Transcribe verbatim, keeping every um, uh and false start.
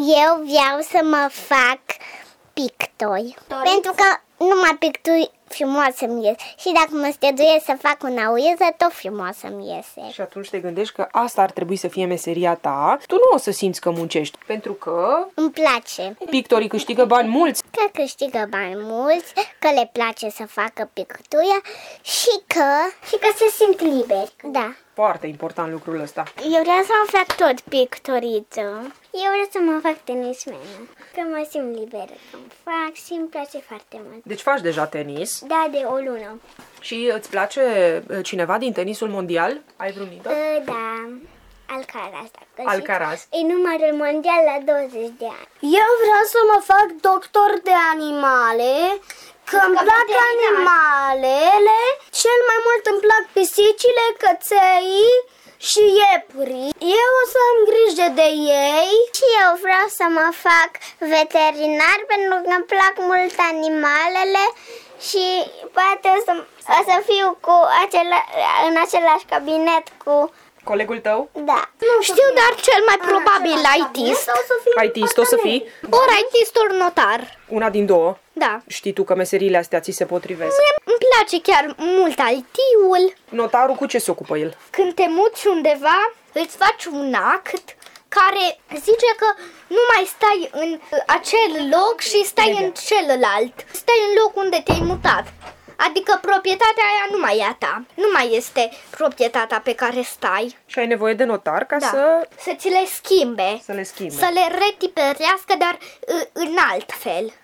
Eu vreau să mă fac pictori. Doriți? Pentru că numai picturi frumoase îmi ies. Și dacă mă străduiesc să fac un auriză, tot frumoasă îmi iese. Și atunci te gândești că asta ar trebui să fie meseria ta. Tu nu o să simți că muncești, pentru că îmi place. Pictorii câștigă bani mulți. Că câștigă bani mulți, că le place să facă pictură și că... Și că se simt liberi. Da. Foarte important lucrul ăsta. Eu vreau să mă fac tot pictoriță. Eu vreau să mă fac tenismenă. Că mă simt liberă când fac și îmi place foarte mult. Deci faci deja tenis. Da, de o lună. Și îți place cineva din tenisul mondial? Ai vreun idol? Uh, da, Alcaraz. Alcaraz. E numărul mondial la douăzeci de ani. Eu vreau să mă fac doctor de animale, că îmi plac animalele. Cel mai mult îmi plac pisicile, căței și iepurii. Eu o să am grijă de ei. Și eu vreau să mă fac veterinar pentru că îmi plac mult animalele și poate o să, o să fiu cu acela, în același cabinet cu... Colegul tău? Da. Nu știu, dar cel mai probabil I-tist. I-tist o să fii? Ori I-tist, ori notar. Una din două? Da. Știi tu că meseriile astea ți se potrivesc? Mie îmi place chiar mult I T-ul. Notarul cu ce se ocupă el? Când te muți undeva, îți faci un act care zice că nu mai stai în acel loc și stai Media. în celălalt. Stai în loc unde te-ai mutat. Adică proprietatea aia nu mai e a ta. Nu mai este proprietatea pe care stai. Și ai nevoie de notar ca da. să... Să ți le schimbe. Să le schimbe. Să le retiperească, dar în alt fel.